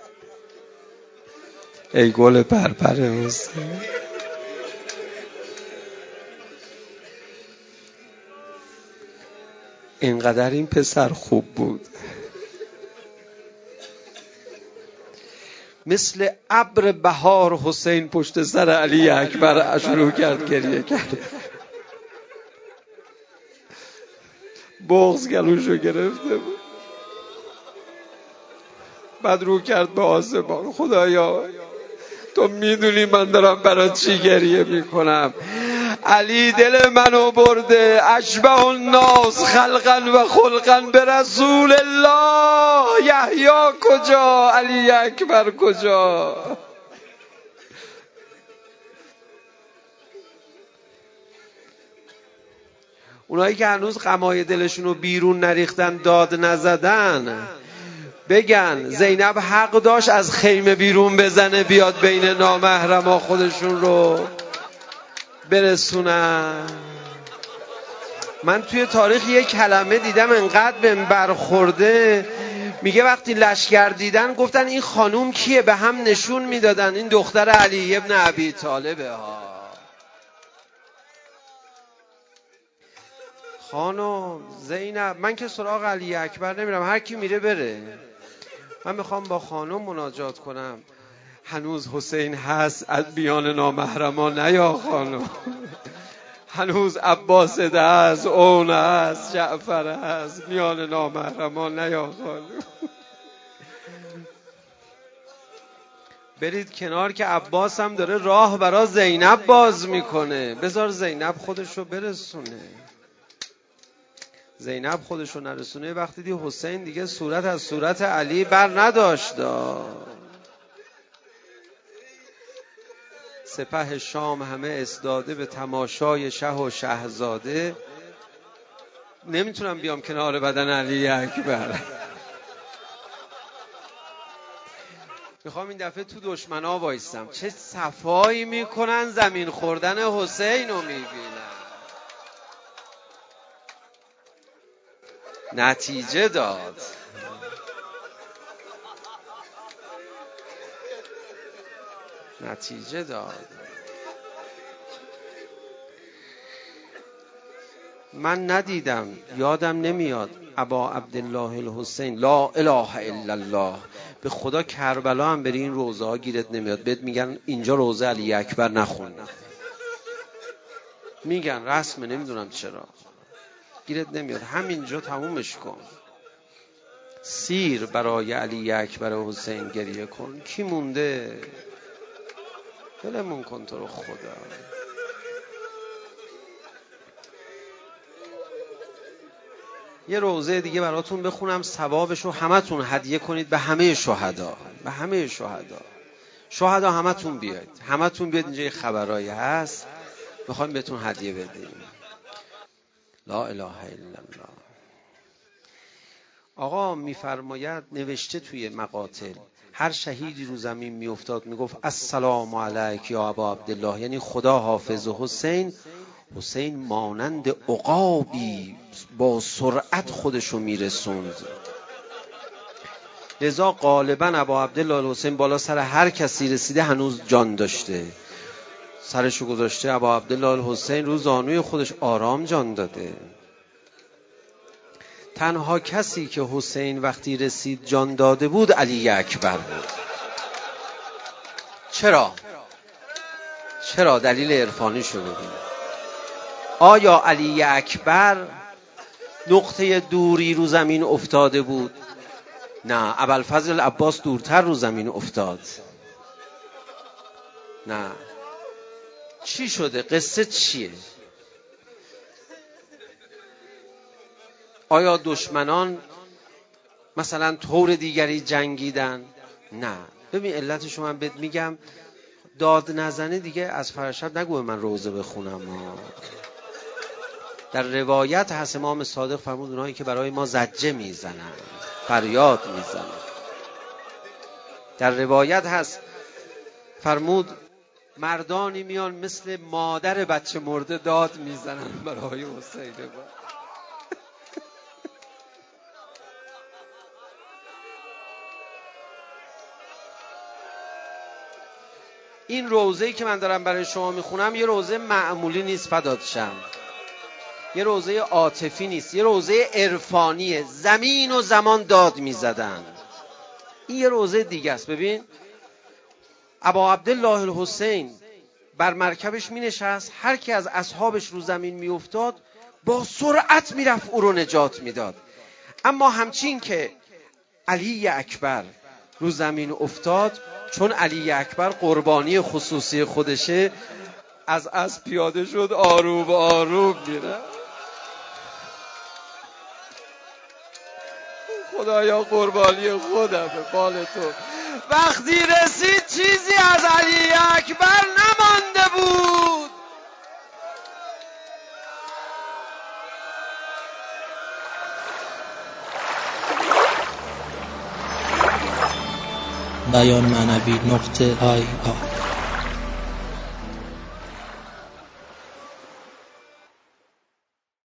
ای گل پرپر حسین. اینقدر این پسر خوب بود، مثل ابر بهار حسین پشت سر علی اکبر شروع کرد گریه کرد. بغض گلوشو گرفته بود. بعد رو کرد به آسمان، خدایا تو میدونی من دارم برای چی گریه میکنم. علی دل منو برده، اشبه الناس خلقا و خلقا به رسول الله. یحیی کجا؟ علی اکبر کجا؟ اونایی که هنوز غمای دلشونو بیرون نریختن، داد نزدن، بگن زینب حق داشت از خیمه بیرون بزنه، بیاد بین نامحرما خودشون رو برسونن. من توی تاریخ یک کلمه دیدم انقدر بهم برخورده، میگه وقتی لشکر دیدن گفتن این خانوم کیه، به هم نشون میدادن این دختر علی ابن ابی طالبه ها. خانم زینب، من که سراغ علی اکبر نمیرم، هر کی میره بره. من میخوام با خانم مناجات کنم. هنوز حسین هست، از بیان نامحرما نیا خانم. هنوز عباس ده هست، اون هست، جعفر هست، میان نامحرما نیا خانم. برید کنار که عباس هم داره راه برا زینب باز میکنه. بذار زینب خودشو برسونه. زینب خودشو نرسونه وقتی دی حسین دیگه صورت از صورت علی بر نداشت. سپه شام همه اسداده به تماشای شه و شهزاده. نمیتونم بیام کنار بدن علی اکبر. میخوام این دفعه تو دشمنا وایستم. چه صفایی میکنن زمین خوردن حسین رو میبینن. نتیجه داد. نتیجه داد. من ندیدم، یادم نمیاد ابا عبدالله الحسین لا اله الا الله. به خدا کربلا هم بری این روزه ها گیرت نمیاد، بهت میگن اینجا روزه علی اکبر نخون، میگن رسمه، نمیدونم چرا گیرت نمیاد، همینجا تمومش کن. سیر برای علی اکبر و حسین گریه کن. کی مونده؟ دلمون کن تو رو خدا. یه روزه دیگه براتون بخونم، ثوابشو همتون هدیه کنید به همه شهدا. به همه شهدا. شهدا همتون بیاید. همتون بیاید اینجا، یه خبرایی هست میخوایم بهتون هدیه بدیم. لا اله الا الله. آقا میفرماید، نوشته توی مقاتل، هر شهیدی رو زمین میافتاد میگفت السلام علیک یا ابا عبدالله، یعنی خدا حافظ حسین. حسین مانند عقابی با سرعت خودشو میرسوند. لذا غالبا ابا عبدالله الحسین بالا سر هر کسی رسیده هنوز جان داشته، سرشو گذاشته. ابا عبدالله الحسین رو زانوی خودش آرام جان داده. تنها کسی که حسین وقتی رسید جان داده بود علی اکبر بود. چرا؟ چرا؟ دلیل عرفانی شو ببینید. آیا علی اکبر نقطه دوری رو زمین افتاده بود؟ نه. ابوالفضل عباس دورتر رو زمین افتاد. نه. چی شده؟ قصه چیه؟ آیا دشمنان مثلا طور دیگری جنگیدن؟ نه. ببین علتشو من بهت میگم، داد نزنه دیگه از فرشب نگو من روزه بخونم. در روایت هست امام صادق فرمود اونایی که برای ما زجه میزنن، فریاد میزنن. در روایت هست فرمود مردانی میان مثل مادر بچه مرده داد میزنن برای حسین. این روزه‌ای که من دارم برای شما میخونم یه روزه معمولی نیست فدات شم، یه روزه عاطفی نیست، یه روزه عرفانیه. زمین و زمان داد میزدن. این یه روزه دیگه است. ببین ابا عبدالله الحسین بر مرکبش می نشست، هر کی از اصحابش رو زمین می افتاد با سرعت می رفت او رو نجات می داد. اما همچین که علی اکبر رو زمین افتاد، چون علی اکبر قربانی خصوصی خودشه، از از پیاده شد، آروم آروم میره. خدایا قربانی خودم به بال تو. وقتی رسید چیزی از علی اکبر نمانده بود. بیان معنوی نقطه آی آی